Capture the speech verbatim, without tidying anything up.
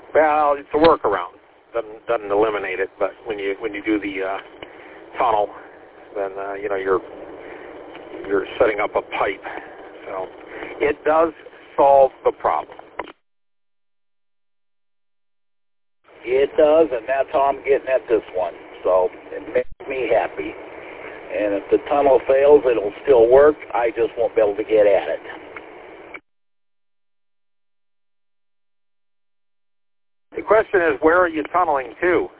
Well, it's a workaround. Doesn't doesn't eliminate it, but when you when you do the uh, tunnel, then uh, you know you're you're setting up a pipe. So it does solve the problem. It does, and that's how I'm getting at this one. So it makes me happy. And if the tunnel fails, it'll still work. I just won't be able to get at it. The question is, where are you tunneling to?